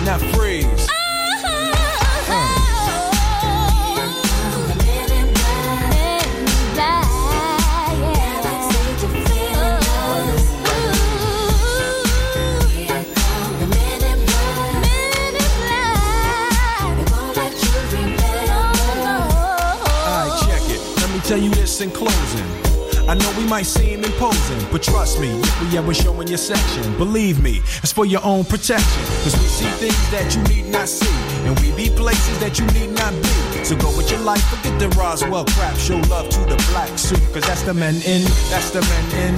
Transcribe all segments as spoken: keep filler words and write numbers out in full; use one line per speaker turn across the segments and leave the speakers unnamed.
Now freeze. Tell you this in closing. I know we might seem imposing, but trust me, if we ever show in your section, believe me, it's for your own protection. Cause we see things that you need not see, and we be places that you need not be. So go with your life, forget the Roswell crap. Show love to the black suit, cause that's the men in, that's the men in.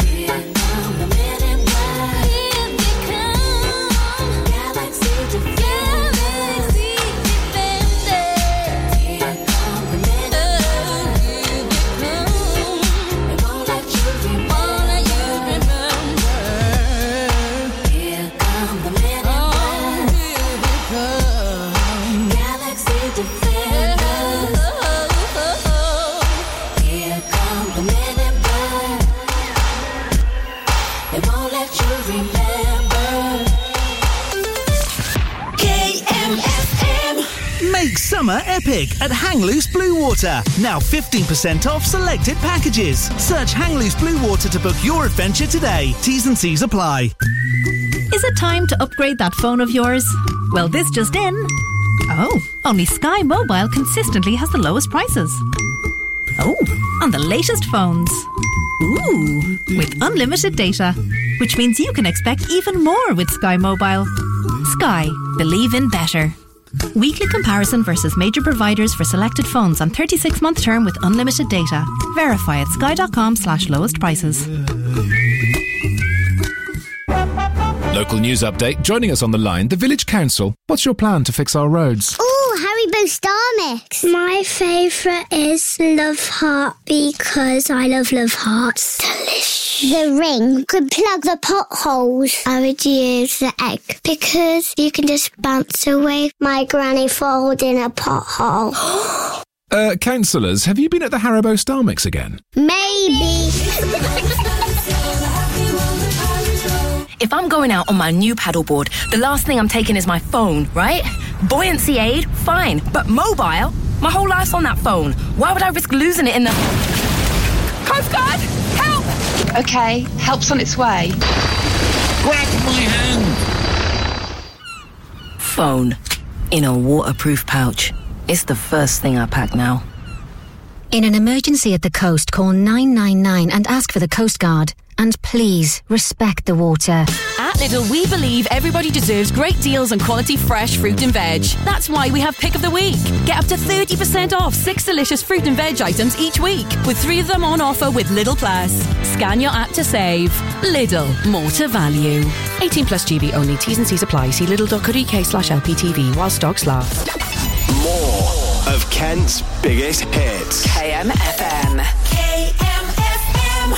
Make summer epic at Hang Loose Blue Water. Now fifteen percent off selected packages. Search Hang Loose Blue Water to book your adventure today. T's and C's apply.
Is it time to upgrade that phone of yours? Well, this just in. Oh, only Sky Mobile consistently has the lowest prices. Oh, on the latest phones. Ooh, with unlimited data. Which means you can expect even more with Sky Mobile. Sky, believe in better. Weekly comparison versus major providers for selected phones on thirty-six month term with unlimited data. Verify at sky.com slash lowest prices.
Local news update. Joining us on the line, the Village Council. What's your plan to fix our roads?
Oh, Haribo Star Mix. My favourite is Love Heart because I love Love Hearts. Delicious. The ring could plug the potholes. I would use the egg because you can just bounce away my granny falls in a pothole.
uh, councillors, have you been at the Haribo Star Mix again?
Maybe.
If I'm going out on my new paddleboard, the last thing I'm taking is my phone, right? Buoyancy aid, fine. But mobile? My whole life's on that phone. Why would I risk losing it in the... Coast Guard, help!
Okay, help's on its way.
Grab my hand!
Phone. In a waterproof pouch. It's the first thing I pack now.
In an emergency at the coast, call nine nine nine and ask for the Coast Guard. And please, respect the water.
At Lidl, we believe everybody deserves great deals on quality fresh fruit and veg. That's why we have Pick of the Week. Get up to thirty percent off six delicious fruit and veg items each week, with three of them on offer with Lidl Plus. Scan your app to save. Lidl, more to value. eighteen plus G B only. T's and C's apply. See lidl.co.uk slash LPTV while stocks last.
More of Kent's biggest hits.
K M F M. K M F M.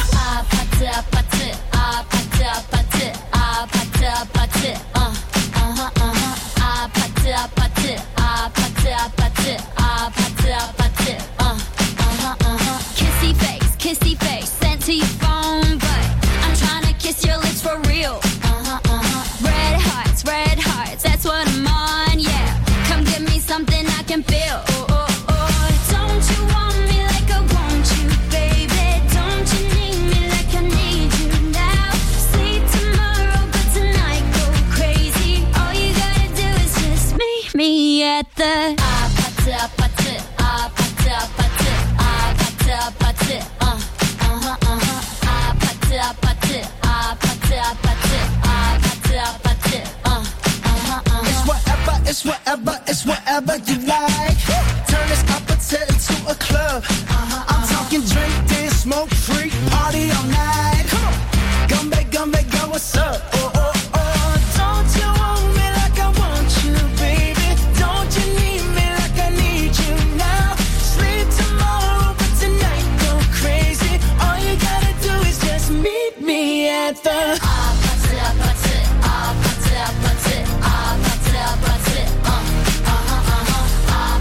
Kissy face, kissy face, sent to your phone, but I'm trying to kiss your lips for real. Red hearts, red hearts, that's what I'm on, yeah. Come give me something I can feel. Oh, oh, oh. Don't you want me like I want you, baby? Don't you need me like I need you now? Sleep tomorrow, but tonight go crazy. All you gotta do is just meet me at the ah, pata, pata, ah, pata, pata, ah, pata, pata, uh, uh-huh, uh-huh, ah, pata, pata, ah, pata, pata, ah, pata, pata, uh, uh-huh, uh-huh.
It's whatever, it's whatever, it's whatever you like. Turn this appetite into a club. Uh-huh, I'm uh-huh. talking drink, dance, smoke, freak, party all night. Come on, gumbe, gumbe, go, what's up? Oh, oh, oh, don't you want me like I want you, baby? Don't you need me like I need you now? Sleep tomorrow, but tonight go crazy. All you gotta do is just meet me at the ah, pata, pata, ah, pata, pata, ah, pata, pata, uh, uh-huh, uh-huh, ah,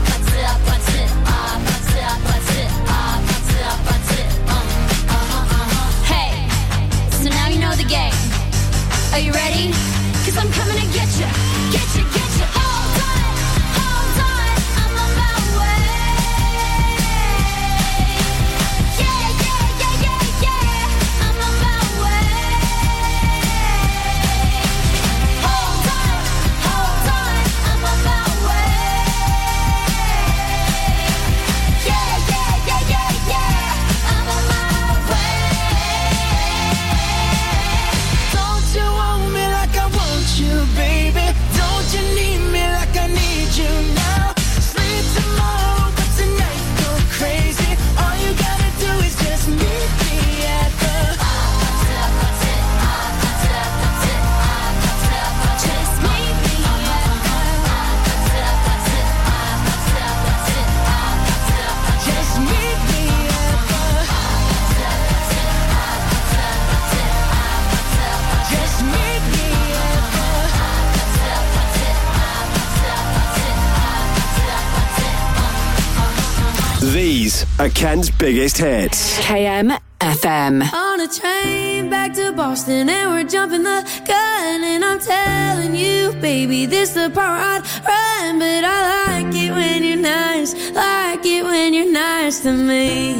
These are Kent's biggest hits.
K M F M.
On a train back to Boston and we're jumping the gun, and I'm telling you, baby, this the part I'd run, but I like it when you're nice, like it when you're nice to me.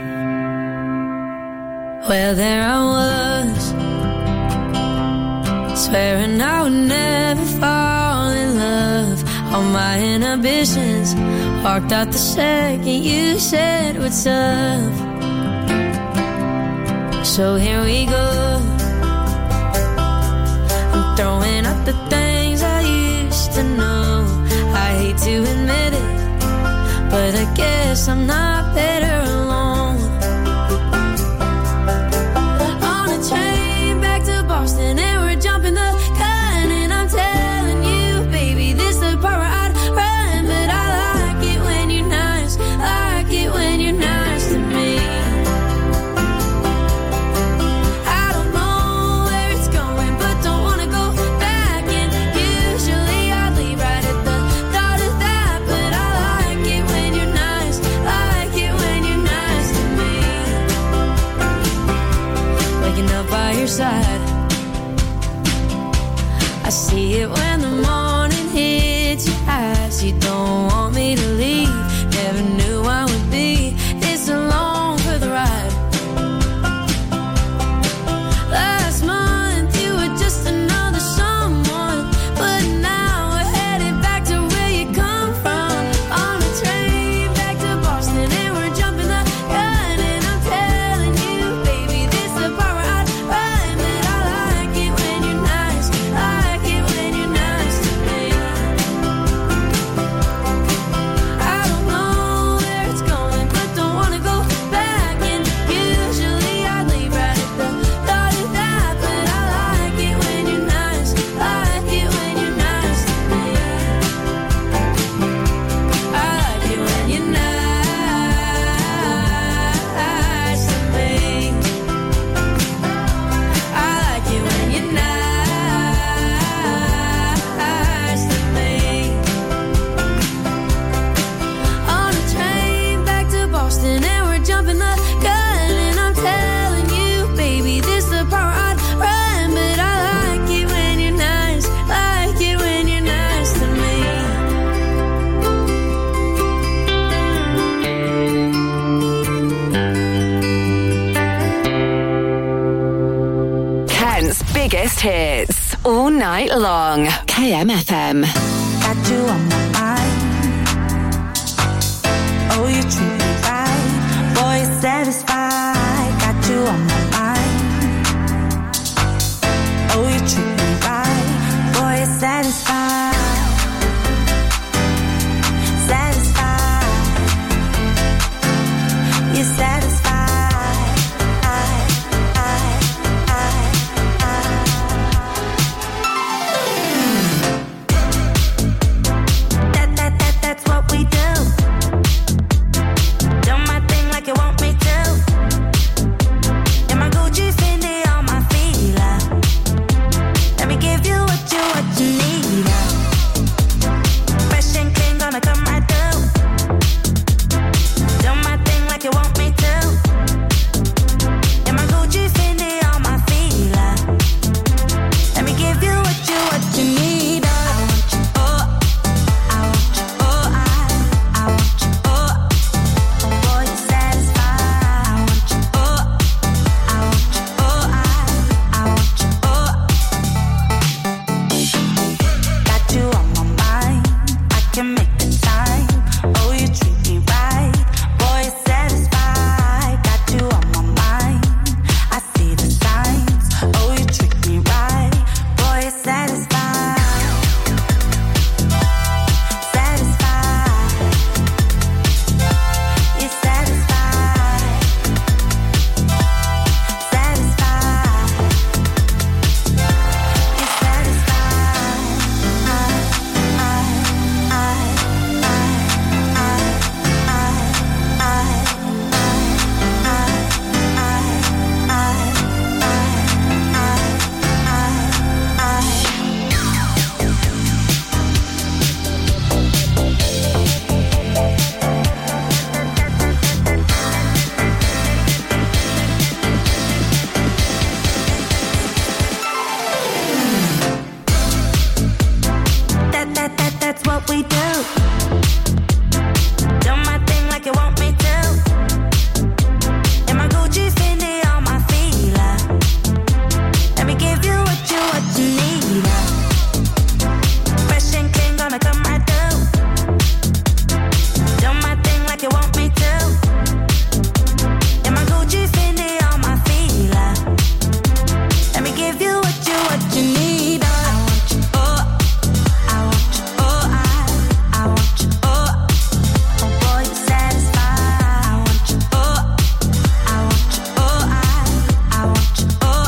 Well, there I was, swearing I would never fall in love. All my inhibitions walked out the second you said what's up. So here we go, I'm throwing out the things I used to know. I hate to admit it, but I guess I'm not better alone. On a train back to Boston and we're jumping the gun, and I'm telling you, baby, this the part where I'd run, but I like it when you're nice, like it when you're nice to me. Side. I see it when the morning hits your eyes. You don't want me to leave, never knew I would be this alone for the ride. Last month you were just another someone, but now we're headed back to where you come from. On a train back to Boston and we're jumping the gun, and I'm telling you, baby, this the part where I'd run.
Biggest hits all night long. K M F M.
Got you on my mind. Oh, you treat me right. Boy, you're satisfied. Got you on my mind. Oh, you treat me right. Boy, you're satisfied. Satisfied. You're satisfied. Give you what you, what you need. what we do. Do my thing like you want me to. In my Gucci, Fendi, on my fila. Let me give you what you, what you need. Fresh and clean, gonna come right through. Do my thing like you want me to. In my Gucci, Fendi, on my fila. Let me give you what you, what you need. I want you, oh, I want you, oh, I, I want you, oh, oh boy, you satisfy. I want you, oh, I want you, oh, I, I want you, oh.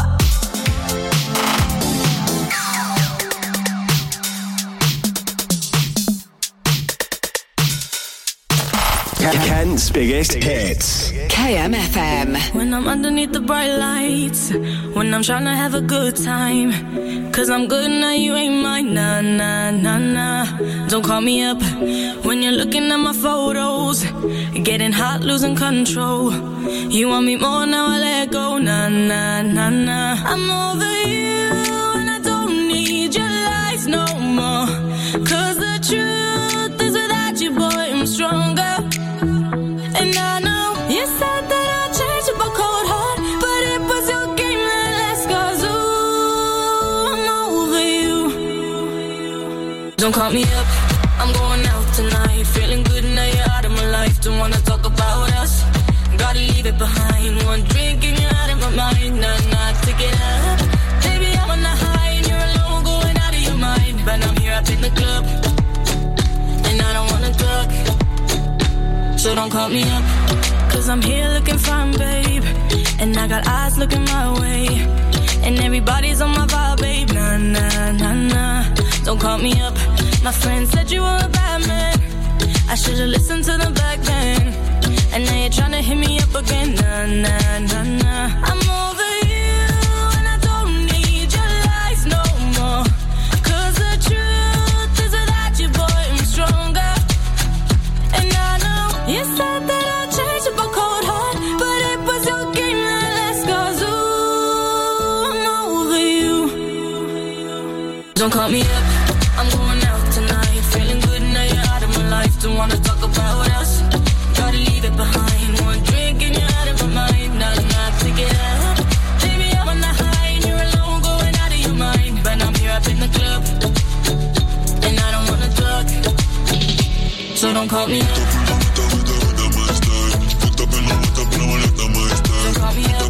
Kent's biggest hits.
K M F M.
When I'm underneath the bright lights, when I'm trying to have a good time, cause I'm good now, you ain't mine. Nah, nah, nah, nah. Don't call me up when you're looking at my photos, getting hot, losing control. You want me more, now I let go. Nah, nah, nah, nah. I'm over you and I don't need your lies no more. Cause the truth is without you, boy, I'm stronger. And I know you said that I'd change up a cold heart, but it was your game that last, cause ooh, I'm over you. Don't call me up, I'm going out tonight, feeling good now you're out of my life. Don't wanna talk about us, gotta leave it behind. One drink and you're out of my mind. Nah, nah, take it up. Baby, I'm on the high and you're alone, going out of your mind. But I'm here up in the club, and I don't wanna talk. So don't call me up, cause I'm here looking fine, babe. And I got eyes looking my way, and everybody's on my vibe, babe. Nah, nah, nah, nah. Don't call me up. My friend said you were a bad man, I should've listened to them back then. And now you're tryna hit me up again. Nah, nah, nah, nah. I'm over you and I don't need your lies no more. Cause the truth is without you, boy, I'm stronger. And I know you said that I'd change up a cold heart, but it was your game that last, cause ooh, I'm over you. Don't call me up, I'm going out tonight, feeling good now you're out of my life. Don't wanna talk about us, gotta leave it behind. One drink and you're out of my mind. Nah, nah, take it up. Baby, I'm on the high and you're alone, going out of your mind. But I'm here up in the club, and I don't wanna talk. So don't call me up. Don't call me up.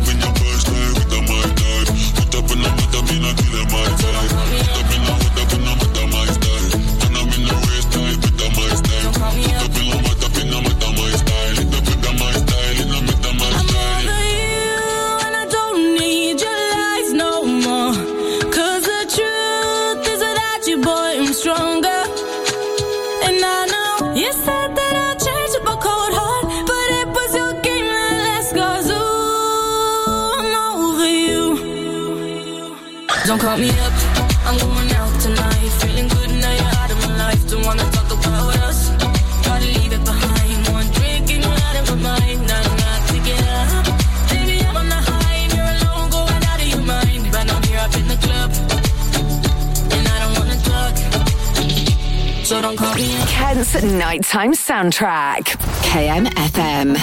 Don't call me up, I'm going out tonight, feeling good now you're out of my life. Don't wanna talk about us, gotta leave it behind. One drink and you're out of my mind. Nah, nah, take it up. Baby, I'm on the high and you're alone, going out of your mind. But I'm here up in the club, and I don't wanna talk. So don't call me up.
Kent's nighttime soundtrack. K M F M.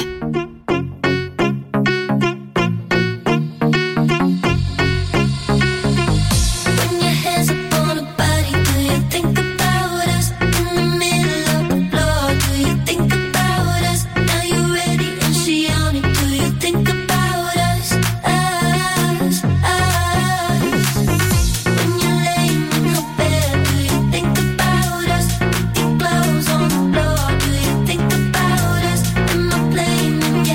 Think about us, am I playing?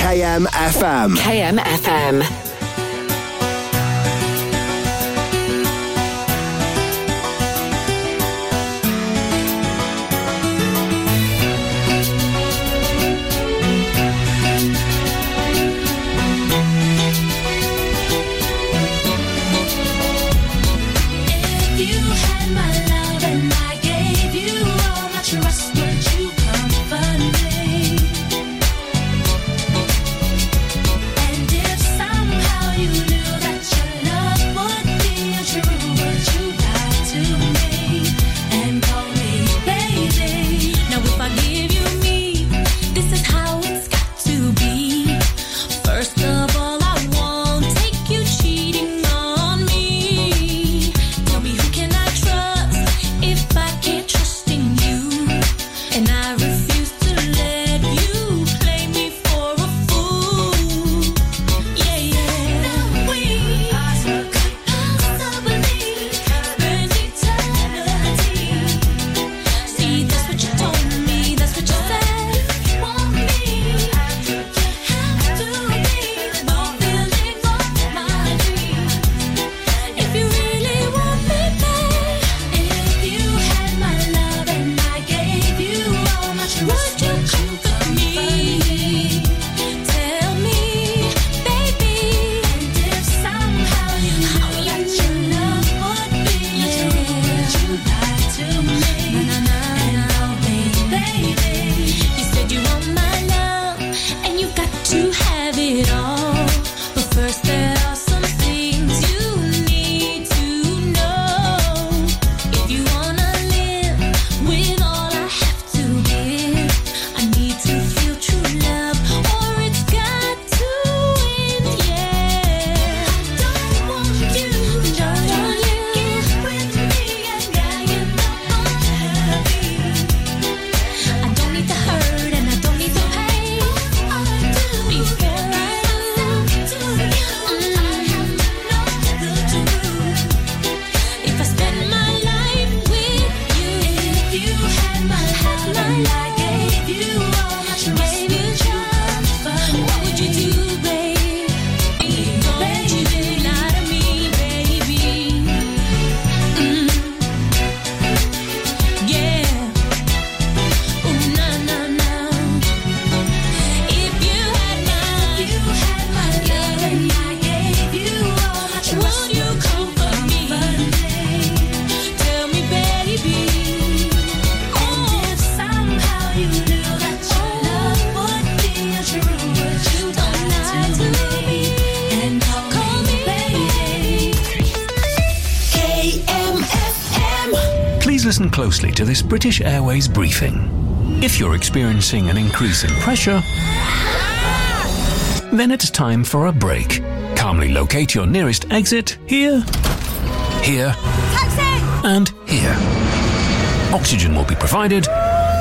K M F M.
K M F M.
Listen closely to this British Airways briefing. If you're experiencing an increase in pressure, then it's time for a break. Calmly locate your nearest exit here, here,
Taxi!
and here. Oxygen will be provided,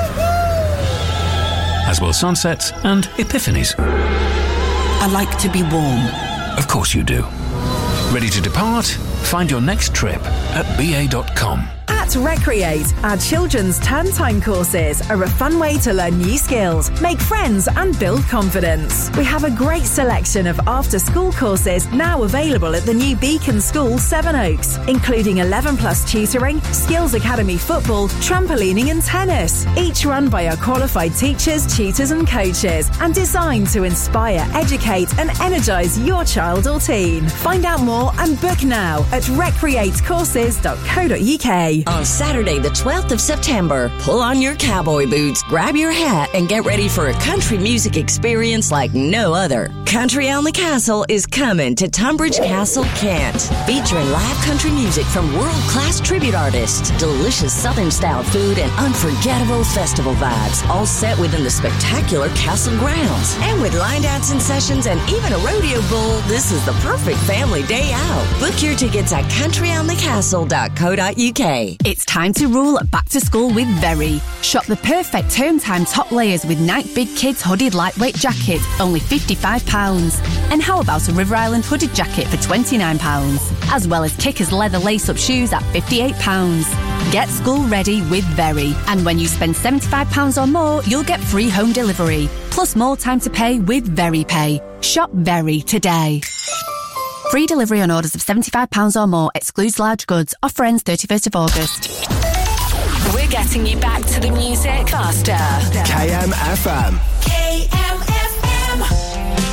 as will sunsets and epiphanies.
I like to be warm.
Of course you do. Ready to depart? Find your next trip at b a dot com.
At Recreate, our children's term time courses are a fun way to learn new skills, make friends and build confidence. We have a great selection of after-school courses now available at the new Beacon School, Sevenoaks, including eleven plus tutoring, Skills Academy football, trampolining and tennis, each run by our qualified teachers, tutors and coaches, and designed to inspire, educate and energise your child or teen. Find out more and book now at recreate courses dot co dot u k.
On Saturday, the twelfth of September, pull on your cowboy boots, grab your hat, and get ready for a country music experience like no other. Country on the Castle is coming to Tunbridge Castle, Kent, featuring live country music from world-class tribute artists, delicious Southern-style food, and unforgettable festival vibes, all set within the spectacular castle grounds. And with line dancing sessions and even a rodeo bull, this is the perfect family day out. Book your tickets at country on the castle dot co dot u k.
It's time to rule back to school with Very. Shop the perfect term time top layers with Nike Big Kids hooded lightweight jacket, only fifty-five pounds. And how about a River Island hooded jacket for twenty-nine pounds? As well as Kickers leather lace-up shoes at fifty-eight pounds. Get school ready with Very. And when you spend seventy-five pounds or more, you'll get free home delivery. Plus more time to pay with Very Pay. Shop Very today. Free delivery on orders of seventy-five pounds or more. Excludes large goods. Offer ends thirty-first of August.
We're getting you back to the music faster.
K M F M.
K M F M.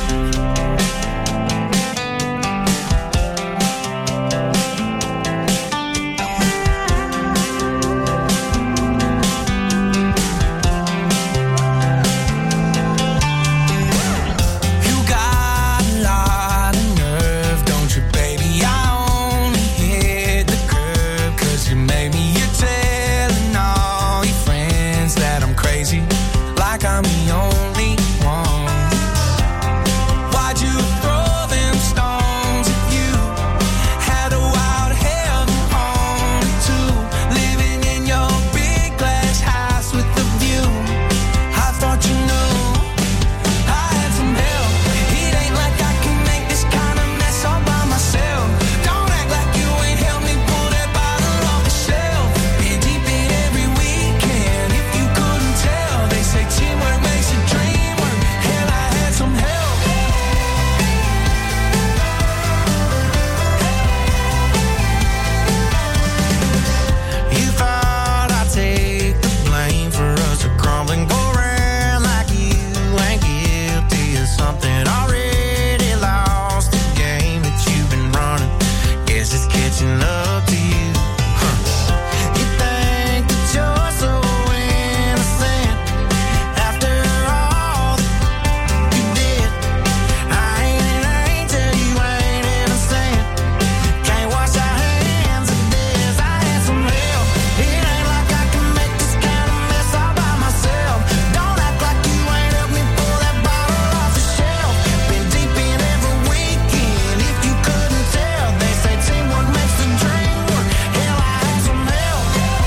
I'm the only one. Why'd you throw them stones at you? Had a wild heaven only two. Living in your big glass house with the view. I thought you knew I had some help. It ain't like I can make this kind of mess all by myself. Don't act like you ain't helped me pull that bottle off the shelf. Been deep in every weekend. If you couldn't tell, they say teamwork makes a dream work. Hell, I had some help. You thought I'd take the blame for us to crumble and go around like you ain't guilty of something. Already lost the game that you've been running. Guess it's catching up to you. Huh. You think that you're so innocent after all that you did. I ain't an angel, you ain't innocent. Can't wash our hands of this. I had some help. It ain't like I can make this kind of mess all by myself. Don't act like you ain't helped me pull that bottle off the shelf. Been deep in every weekend. If you couldn't tell, they say teamwork makes the dream work. Hell, I had some help.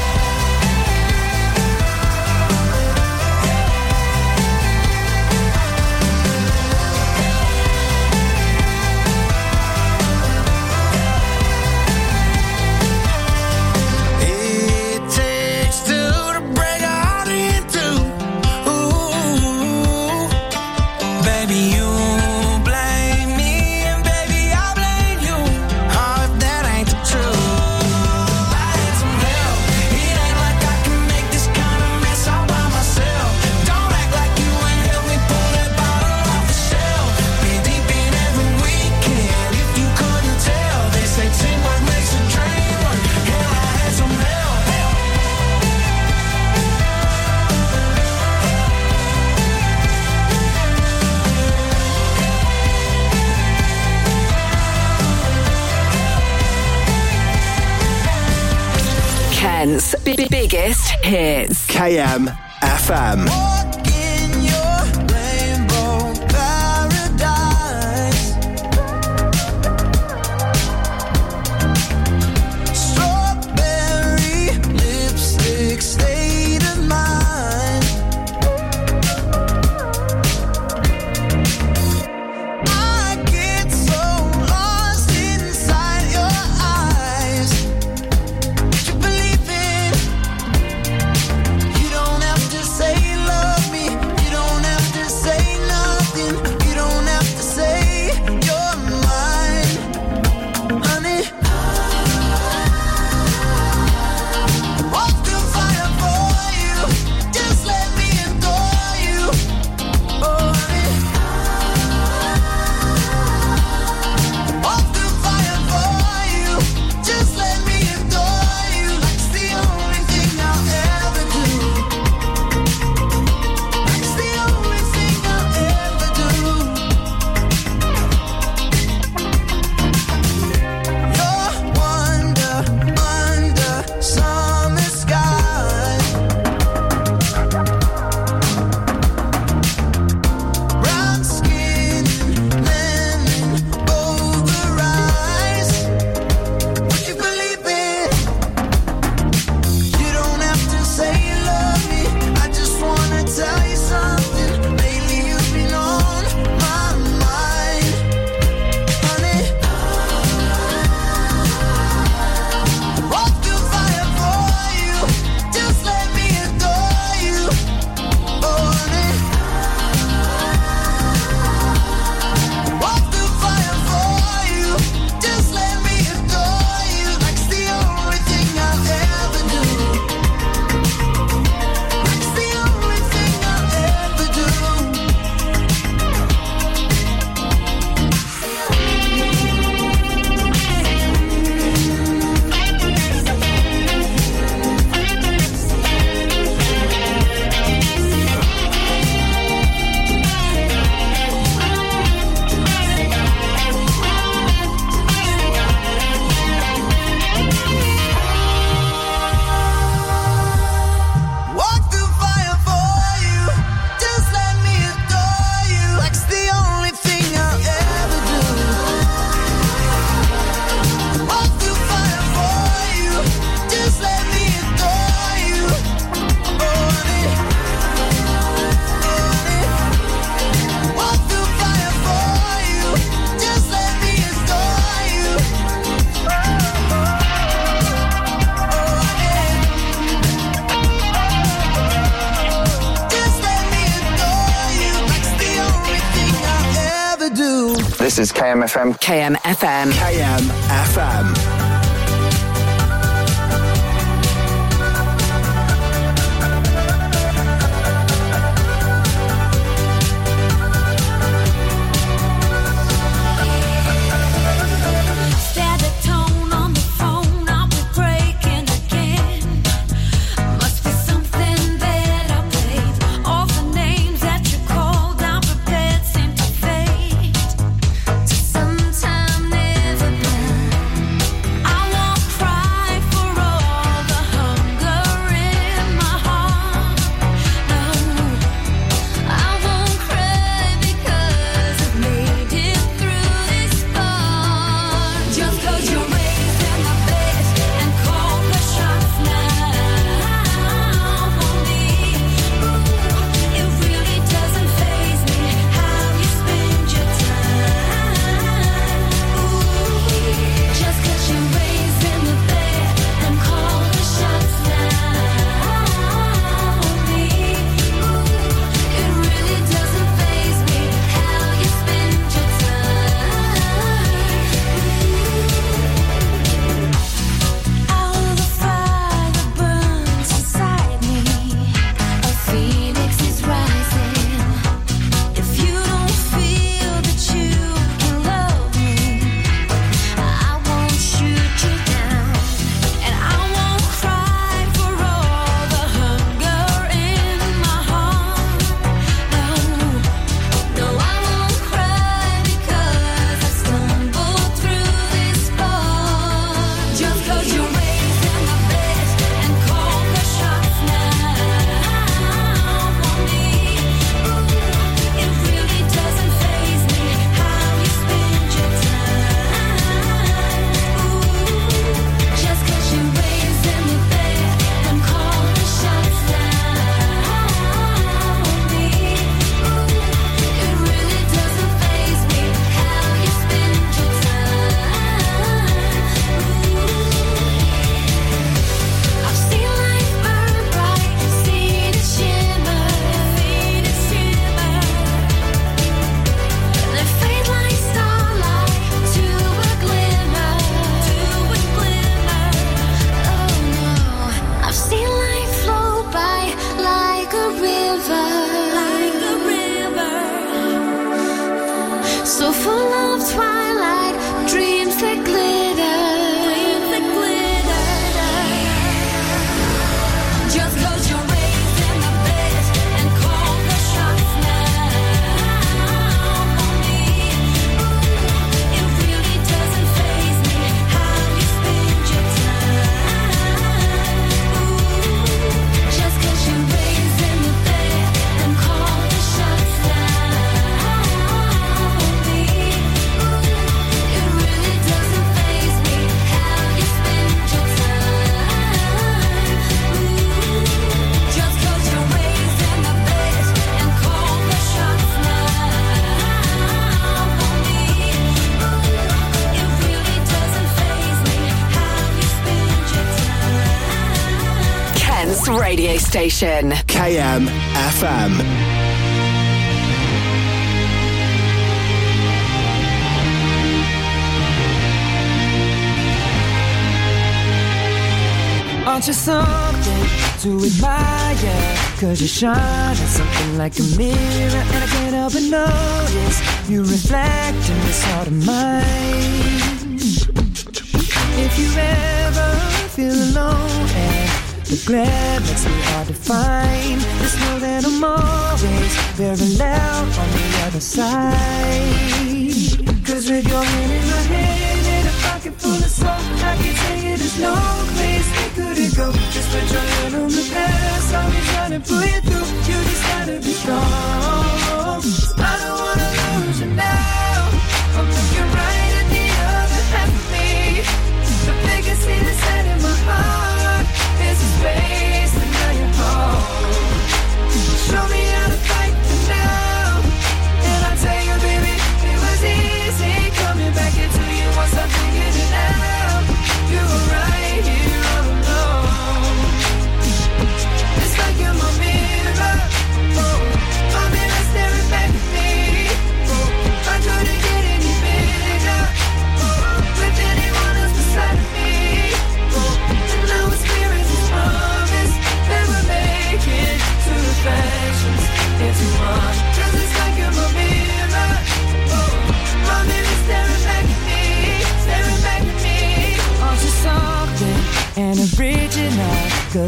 It takes two to break a heart in two. Ooh, baby, you blame me, and baby, I blame you. Oh, if that ain't the truth. I had some help. It ain't like I can make this kind of mess all by myself. Don't act like you ain't helped me pull that bottle off the shelf. Been deep in every weekend. If you couldn't tell, they say teamwork makes a dream work. Hell, I had some help.
Kent's b- biggest hits.
K M F M.
In your rainbow paradise, strawberry lipstick state of mind. I get so lost inside your eyes. You believe it. You don't have to say you love me.
This is K M F M.
K M F M.
K M F M.
Sometime never been.
radio station.
K M F M.
Aren't you something to admire? Cause you shine at something like a mirror, and I can't help but notice you reflect in this heart of mine. If you ever feel alone and the glare makes me hard to find, just know that I'm always very loud on the other side. Cause with your hand in my hand and a pocket full of smoke, I can tell you there's no place we couldn't go. Just put your hand on the past, I'll be trying to pull you through. You just gotta be strong. I don't wanna lose you now. I'm looking right at the other half of me. The biggest thing that's set in my heart is a space that now you're home. Show me how to fight for now, and I'll tell you, baby, it was easy coming back into you once I figured it out. You were right here all alone. It's like you're my mirror, oh, my mirror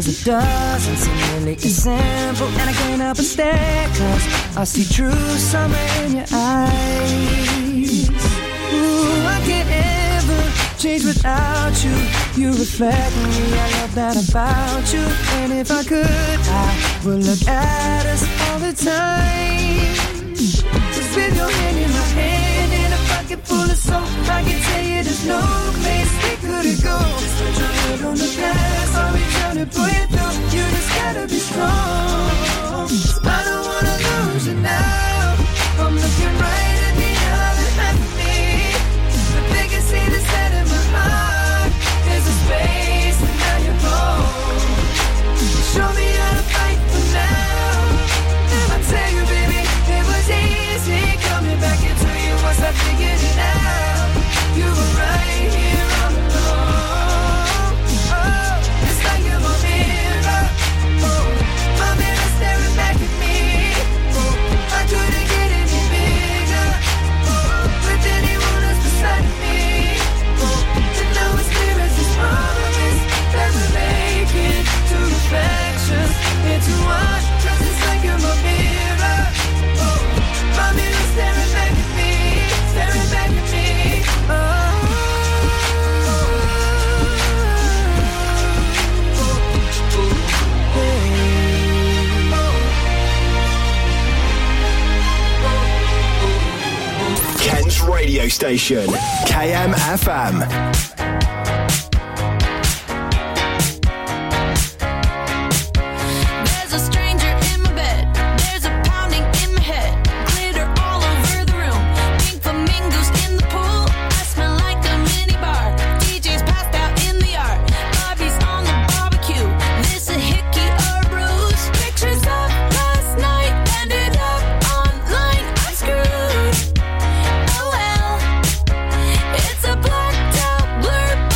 Cause it doesn't seem really as simple. And I can't help but stare, cause I see true summer in your eyes. Ooh, I can't ever change without you. You reflect me, I love that about you. And if I could, I would look at us all the time. Just with your hand in my hand and a pocket full of soap, I can tell you there's no place we couldn't go. Just put your head on the past, I'll be trying to pull you through. You just gotta be strong. I don't wanna lose you now. I'm looking right at the other half of me. The biggest thing that's set in my heart is a space, and now you're gone. Show me how to fight for now. I tell you, baby, it was easy coming back into you once I figured it out. You were right here all along. Oh, it's like you're my mirror. Oh, my mirror staring back at me. Oh, I couldn't get any bigger. Oh, with anyone else beside me. Oh, and now it's clear as this promise that we're making two reflections into one. Cause it's like you're my mirror. Oh, my mirror staring back at me, staring back at me. Oh.
Kent's radio station, K M F M.
There's a stranger in my bed. There's a pounding in my head. Glitter all over the room. Pink flamingos in the pool. I smell like a mini bar. D J's passed out in the yard. Bobby's on the barbecue. This a hickey or a bruise. Pictures of last night ended up online. I'm screwed. Oh well. It's a blacked out blur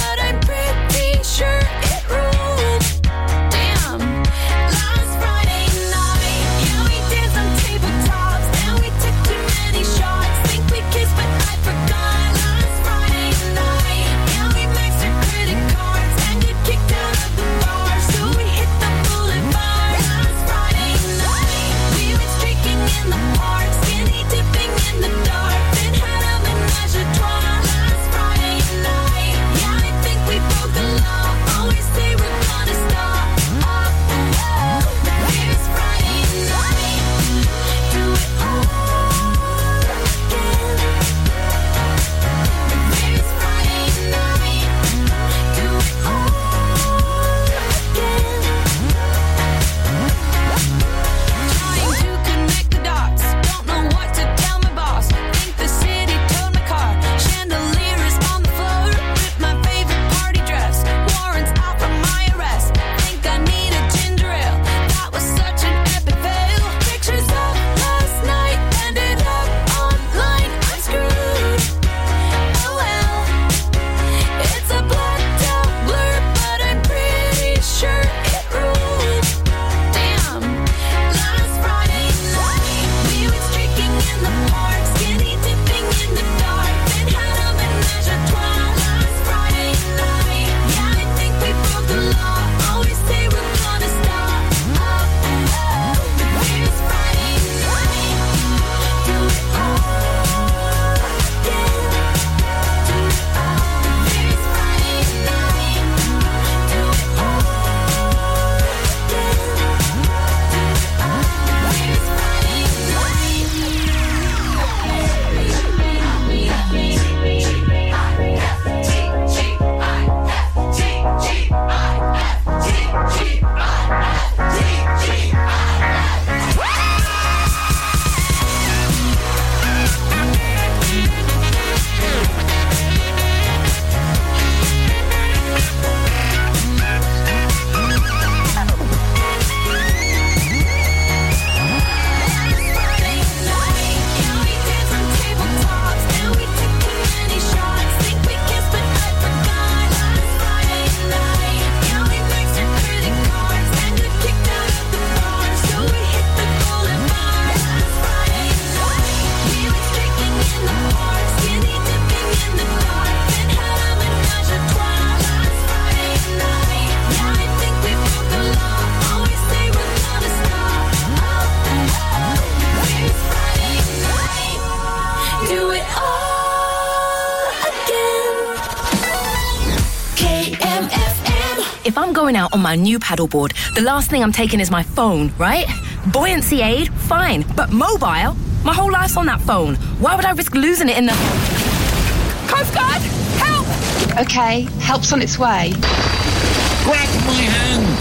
If I'm going out on my new paddleboard, the last thing I'm taking is my phone, right? Buoyancy aid, fine. But mobile? My whole life's on that phone. Why would I risk losing it in the... Coast Guard! Help!
Okay, help's on its way.
Grab my hand!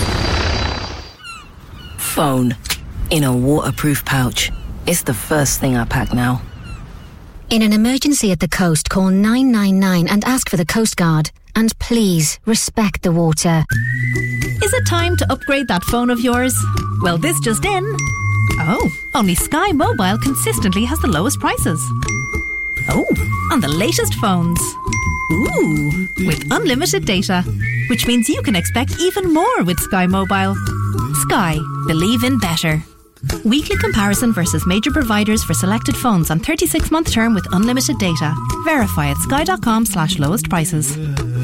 Phone. In a waterproof pouch. It's the first thing I pack now.
In an emergency at the coast, call nine nine nine and ask for the Coast Guard. And please, respect the water.
Is it time to upgrade that phone of yours? Well, this just in. Oh, only Sky Mobile consistently has the lowest prices. Oh, on the latest phones. Ooh, with unlimited data. Which means you can expect even more with Sky Mobile. Sky, believe in better. Weekly comparison versus major providers for selected phones on thirty-six month term with unlimited data. Verify at sky.com slash lowest prices.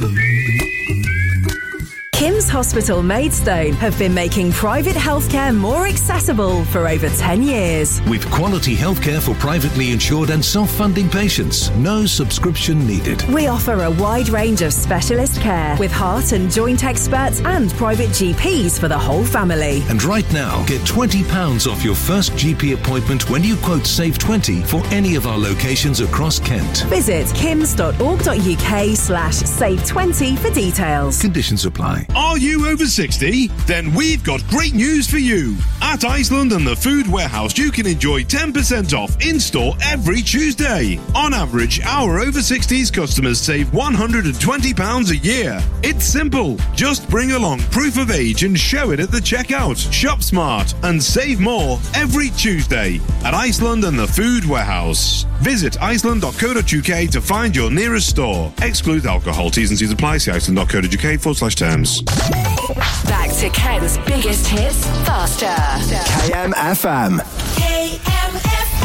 Kim's Hospital Maidstone have been making private healthcare more accessible for over ten years.
With quality healthcare for privately insured and self-funding patients. No subscription needed.
We offer a wide range of specialist care with heart and joint experts and private G Ps for the whole family.
And right now, get twenty pounds off your first G P appointment when you quote Save twenty for any of our locations across Kent.
Visit kims.org.uk slash save twenty for details.
Conditions apply.
Are you over sixty? Then we've got great news for you. At Iceland and the Food Warehouse, you can enjoy ten percent off in-store every Tuesday. On average, our over sixties customers save one hundred twenty pounds a year. It's simple. Just bring along proof of age and show it at the checkout. Shop smart and save more every Tuesday at Iceland and the Food Warehouse. Visit iceland.co.uk to find your nearest store. Exclude alcohol. T's and C's apply. See iceland.co.uk forward slash terms.
Back to Ken's biggest hits faster.
K M F M.
K M F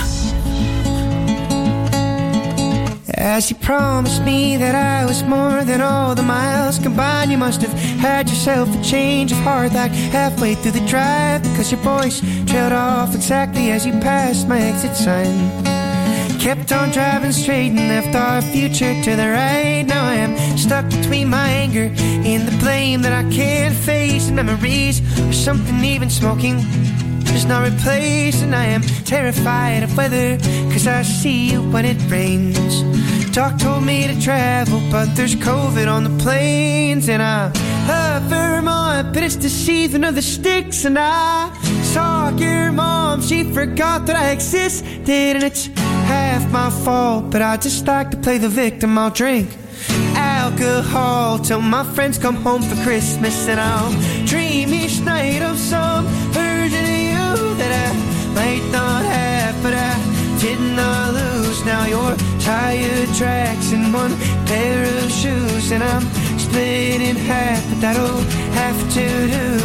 M.
As you promised me that I was more than all the miles combined, you must have had yourself a change of heart like halfway through the drive, because your voice trailed off exactly as you passed my exit sign. Kept on driving straight and left our future to the right. Now I am stuck between my anger and the blame that I can't face, and memories or something even smoking does not replace. And I am terrified of weather, cause I see you when it rains. Doc told me to travel, but there's COVID on the planes. And I love Vermont, but it's the season of the sticks. And I saw your mom, she forgot that I existed, and it's half my fault, but I just like to play the victim. I'll drink alcohol till my friends come home for Christmas, and I'll dream each night of some version of you that I might not have, but I did not lose. Now your tire tracks in one pair of shoes, and I'm split in half, but that'll have to do.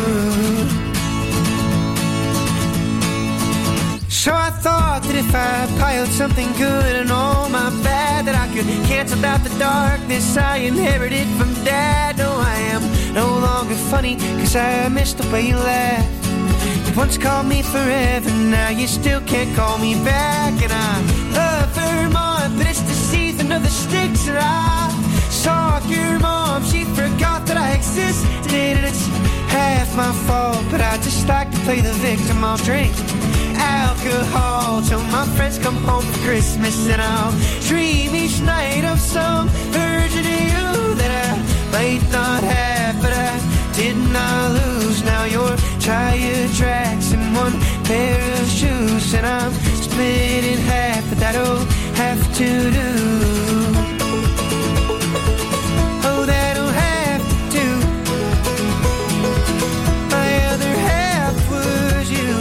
So I thought that if I piled something good and all my bad, that I could cancel out the darkness I inherited from Dad. No, I am no longer funny, cause I miss the way you laugh. You once called me forever, now you still can't call me back. And I love Vermont, but it's the season of the sticks. And I saw your mom, she forgot that I existed, and it's half my fault, but I just like to play the victim. I'll drink alcohol till my friends come home for Christmas, and I'll dream each night of some version of you that I might not have, but I did not lose. Now your tire tracks in one pair of shoes, and I'm split in half, but that'll have to do. Oh, that'll have to do. My other half was you.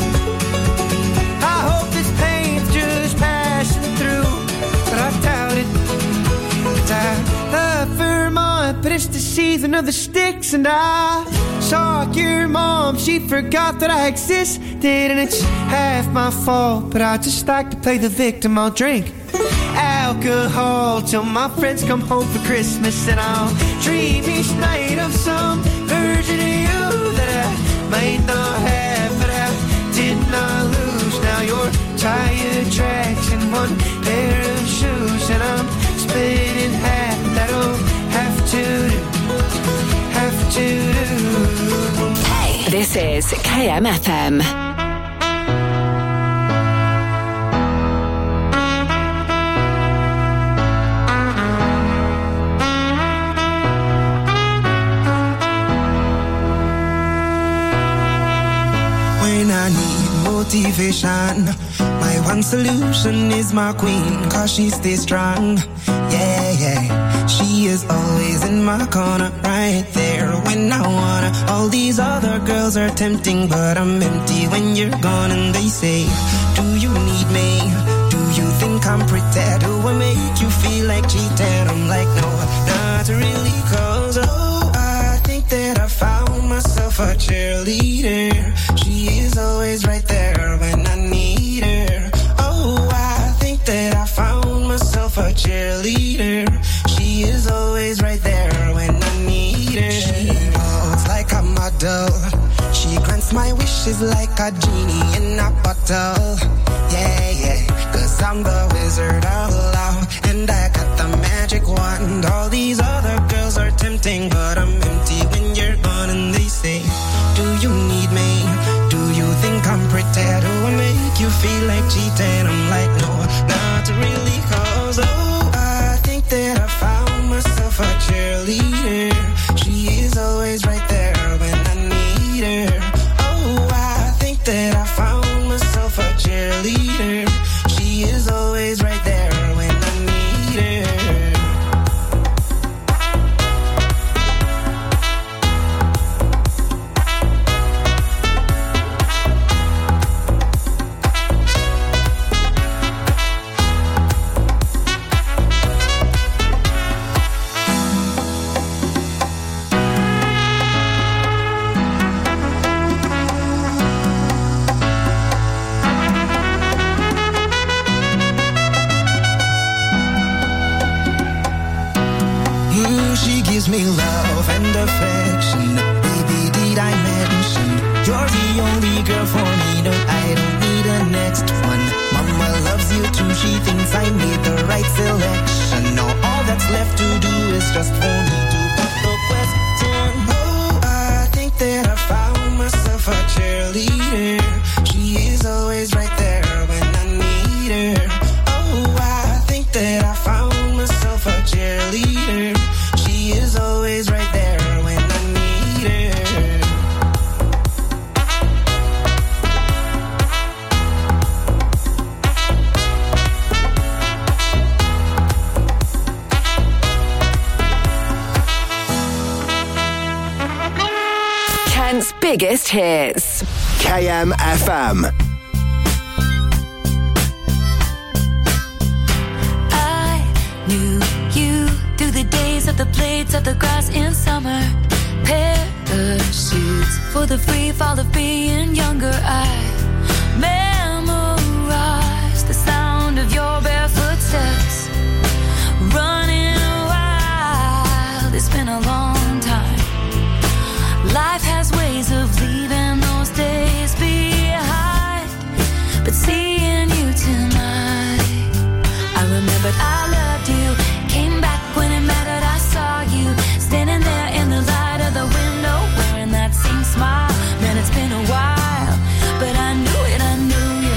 I hope this pain's just passing through, but I doubt it. 'Cause I love Vermont, but it's the season of the sticks. And I saw your mom, she forgot that I existed, and it's half my fault, but I just like to play the victim. I'll drink alcohol till my friends come home for Christmas, and I'll dream each night of some version of you that I might not have, but I did not lose. Now your tire tracks in one pair of shoes, and I'm split in half. That'll have to do, have to
This is K M F M.
When I need motivation, my one solution is my queen, cause she stays strong. Yeah, yeah. She is always in my corner, right there when I wanna. All these other girls are tempting, but I'm empty when you're gone. And they say, do you need me? Do you think I'm pretty? Do I make you feel like cheating? I'm like, no, not really, cause oh, I think that I found myself a cheerleader. She is always right there when I need her. Oh, I think that I found myself a cheerleader. She is always right there when I need her. She walks like a model. She grants my wishes like a genie in a bottle. Yeah, yeah, cause I'm the wizard of love, and I got the magic wand. All these other girls are tempting, but I'm empty when you're gone. And they say, do you need me? Do you think I'm pretty? Do I make you feel like cheating? I'm like, no, not really, cause oh, I think that I found myself a cheerleader. She is always right there when I need her. Oh, I think that I found myself a cheerleader. She is always right there when I need her. Gives me love and affection. Baby, did I mention you're the only girl for me? No, I don't need a next one. Mama loves you too. She thinks I made the right selection. Now all that's left to do is just for me to put the question. Oh, I think that I found myself a cheerleader. She is always right there when I need her. Oh, I think that I found myself a cheerleader. She is always right there when I need her.
Kent's biggest hits.
K M F M.
I knew you through the days of the blades of the grass in summer. Parachutes for the free fall of being younger. I memorized the sound of your bare footsteps. Running wild, it's been a long time. Life has ways of leaving those days behind. But seeing you tonight, I remembered I loved you. Came back when it mattered, I saw you standing there in the light of the window, wearing that same smile. Man, it's been a while, but I knew it, I knew you.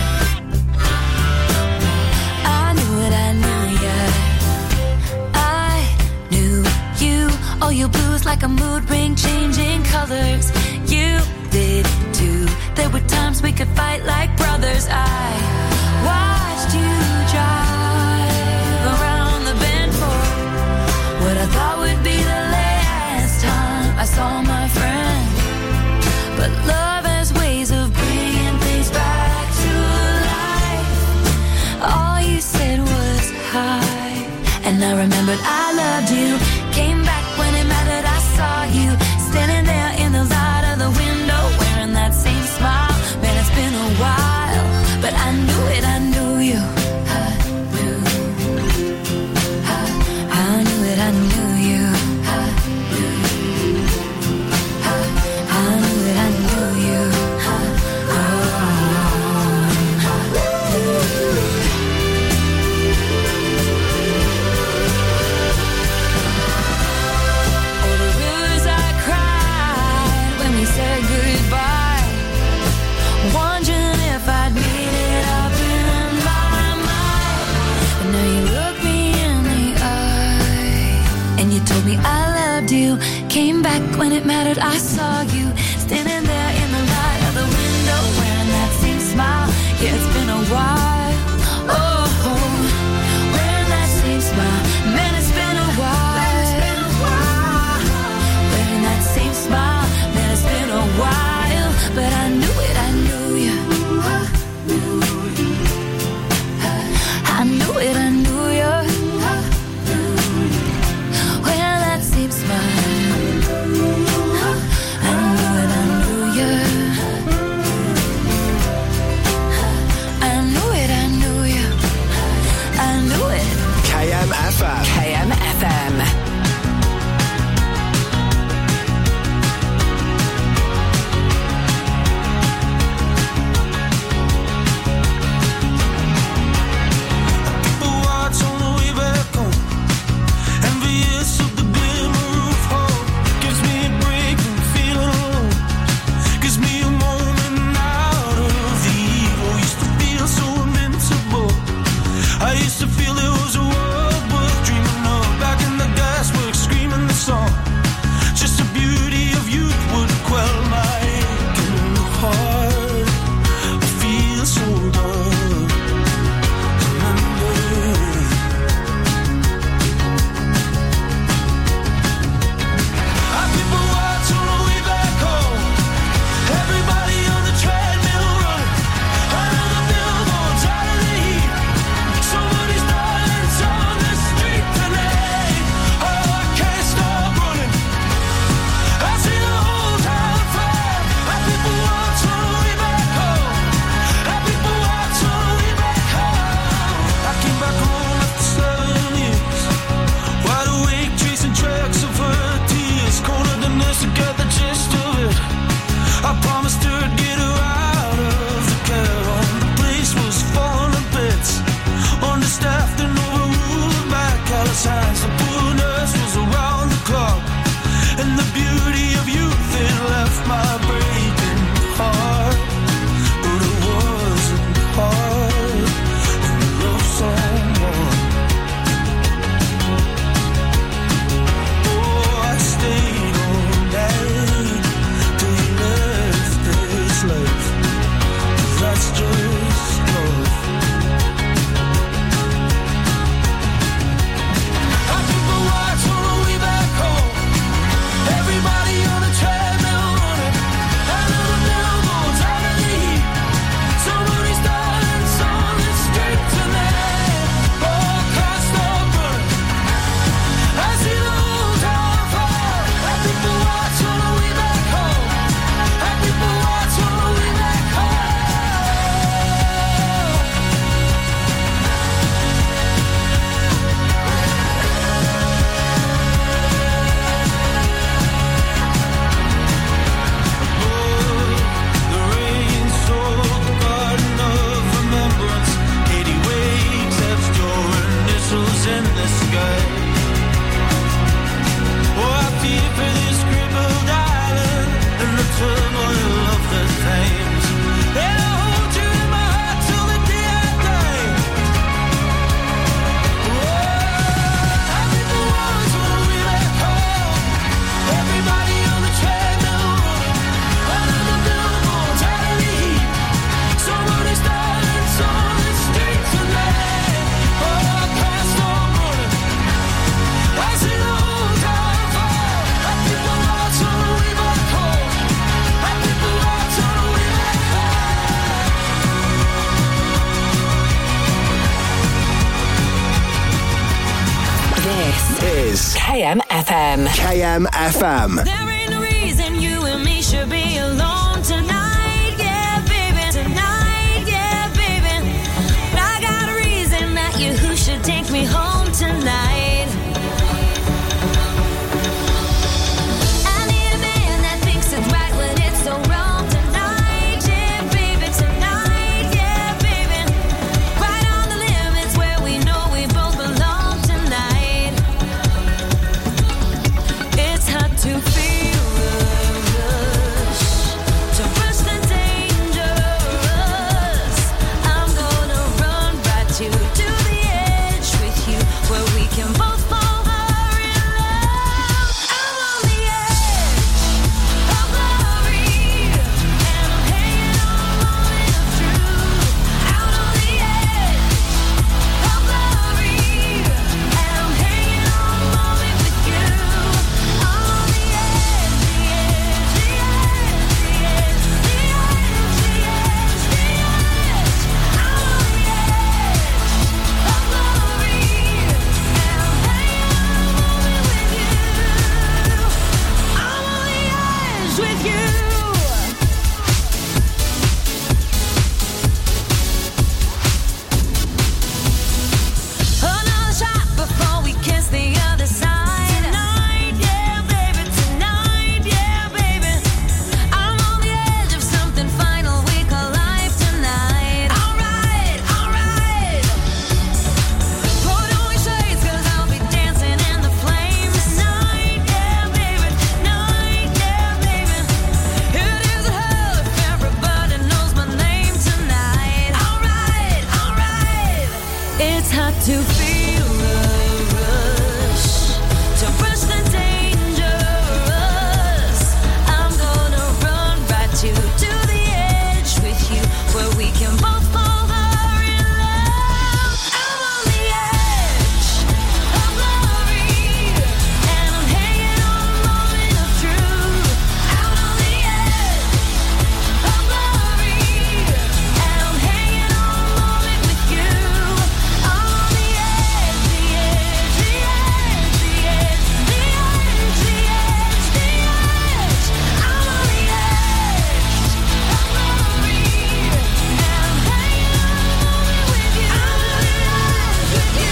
I knew it, I knew you. I knew you. Oh, your blues like a mood ring, changing colors. You did too. There were times we could fight like brothers. I watched you drive around the bend for what I thought would be the last time I saw my friend. But love has ways of bringing things back to life. All you said was hi, and I remembered I loved you. Came back when it mattered, I saw you standing there in the light of the window, wearing that same smile. Man, it's been a while, but I knew it, I knew you. I knew, I, I knew it, I knew you. I knew, I, I knew it, I knew you. I, oh, when it mattered. I saw you standing there in the light of the window, wearing that same smile. Yeah, it's been a while. Oh, wearing that same smile. Man, it's been a while. Wearing that same smile. Man, it's been a while. But I knew it, I knew you. I knew it, I knew you. Wearing that same smile. I knew it, I knew you. I knew it, I knew you. I knew it.
K M F M.
K M F M.
I used to feel it was a world worth dreaming of. Back in the gasworks, screaming the song. Just the beauty of youth would quell my aching heart. I feel so good. Remember, our people watch on the way back home. Everybody on the treadmill running. Another billboard's out of the heat. Somebody's darling's on the street tonight. Oh, I can't stop running. I see the whole town fire. Our people watch on the way back home. Our people watch on the way back home. I came back home after seven years. Wide awake, chasing tracks of her tears. Cornered the nurse to get the gist of it. I promised her I'd get her out of the care home. The place was falling to bits. Understaffed and overruled by callous hands. The poor nurse was around the clock. And the beauty of youth, it left my breaking heart. But it wasn't hard when you love someone. Oh, I stayed all night till you left this life. That's just love. Our people watch on the way back home. Everybody on the treadmill running. Another billboard's out of the heat. Somebody's darling's on the street tonight. Oh, I can't stop running. I see the whole town fire. Our people watch on the way back home. Our people watch on the way back home. The rain soaked the garden of remembrance. eighty waves etched your initials in the sky. Oh, I feel for this crippled island and the turmoil of the times. And I hold you in my heart till the day I die. Oh, our people watch on the way back home. Everybody on the treadmill running. Another billboard's out of the heat. Somebody's darling's on the street tonight. Oh, I can't stop running. I see the whole town fire. Our people watch on the way back home. Our people watch on the way back
This
Is
K M F M.
K M F M.
There ain't no reason you and me should be alone tonight, yeah, baby. Tonight, yeah, baby. I got a reason that you who should take me home tonight. I need a man that thinks it's right when it's so wrong tonight, yeah, baby. Tonight, yeah, baby. Right on the limits where we know we both belong tonight. It's hard to feel the rush. It's hard to feel the rush, to rush the dangerous. I'm gonna run right to, to the edge with you, where we can both fall there in love. I'm on the edge of glory, and I'm hanging on the moment of truth. Out on the edge of glory, and I'm hanging on the moment with you. I'm on the edge, the edge, the edge, the edge, the edge, the edge, the edge. I'm on the edge of glory, and I'm hanging on the moment with you. I'm on the edge with you.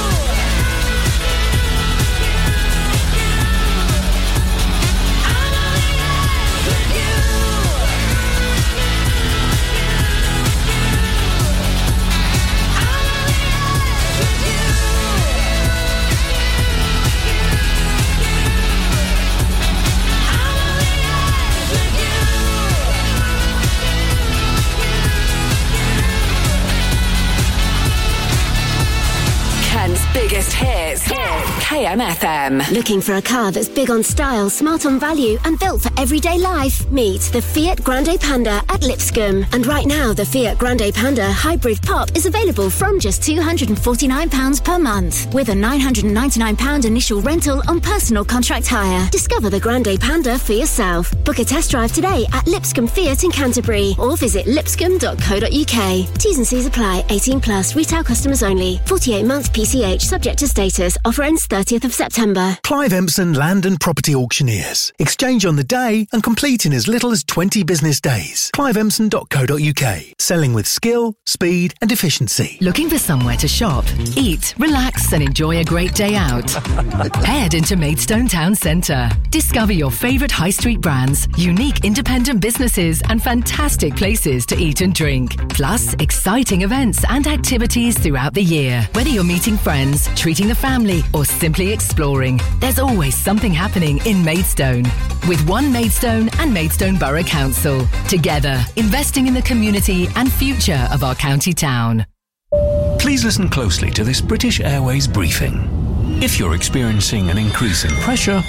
Kent's biggest hits. K M F M.
Looking for a car that's big on style, smart on value, and built for everyday life? Meet the Fiat Grande Panda at Lipscomb. And right now, the Fiat Grande Panda Hybrid Pop is available from just two hundred forty-nine pounds per month, with a nine hundred ninety-nine pounds initial rental on personal contract hire. Discover the Grande Panda for yourself. Book a test drive today at Lipscomb Fiat in Canterbury, or visit lipscomb dot co dot uk. T's and C's apply. eighteen plus. Retail customers only. forty-eight months P C H subject to status. Offer ends thirtieth of September.
Clive Empson Land and Property Auctioneers. Exchange on the day and complete in as little as twenty business days. clive empson dot co dot uk. Selling with skill, speed and efficiency.
Looking for somewhere to shop, eat, relax and enjoy a great day out? Head into Maidstone Town Centre. Discover your favourite high street brands, unique independent businesses and fantastic places to eat and drink. Plus, exciting events and activities throughout the year. Whether you're meeting friends, treating the family or simply exploring, there's always something happening in Maidstone. With One Maidstone and Maidstone Borough Council. Together, investing in the community and future of our county town.
Please listen closely to this British Airways briefing. If you're experiencing an increase in pressure,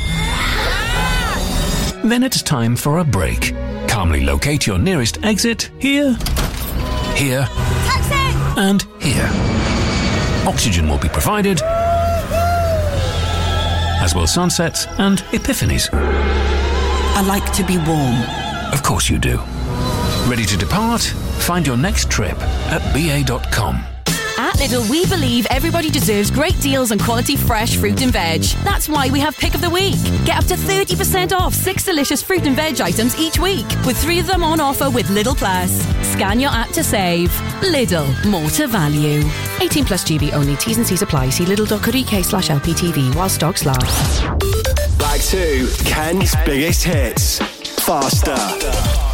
then it's time for a break. Calmly locate your nearest exit here, here,
Taxi!
and here. Oxygen will be provided, as will sunsets and epiphanies.
I like to be warm.
Of course you do. Ready to depart? Find your next trip at b a dot com.
At Lidl, we believe everybody deserves great deals and quality fresh fruit and veg. That's why we have Pick of the Week. Get up to thirty percent off six delicious fruit and veg items each week, with three of them on offer with Lidl Plus. Scan your app to save. Lidl, more to value. eighteen plus G B only. T's and C's apply. See lidl dot co dot uk slash L P T V while stocks last.
Back to Kent's biggest hits. Faster.